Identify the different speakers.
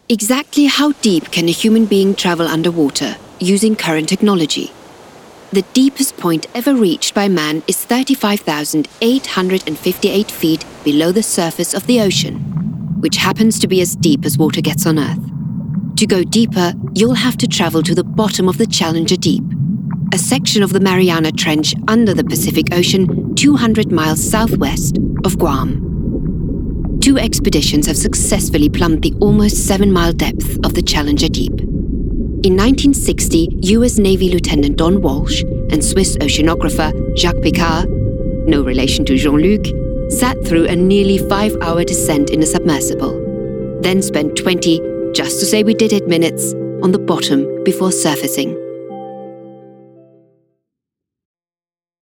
Speaker 1: Exactly how deep can a human being travel underwater using current technology? The deepest point ever reached by man is 35,858 feet below the surface of the ocean, which happens to be as deep as water gets on Earth. To go deeper, you'll have to travel to the bottom of the Challenger Deep, a section of the Mariana Trench under the Pacific Ocean 200 miles southwest of Guam. 2 expeditions have successfully plumbed the almost 7-mile depth of the Challenger Deep. In 1960, US Navy Lieutenant Don Walsh and Swiss oceanographer Jacques Piccard, no relation to Jean-Luc, sat through a nearly 5-hour descent in a submersible, then spent 20, just to say we did it, minutes on the bottom before surfacing.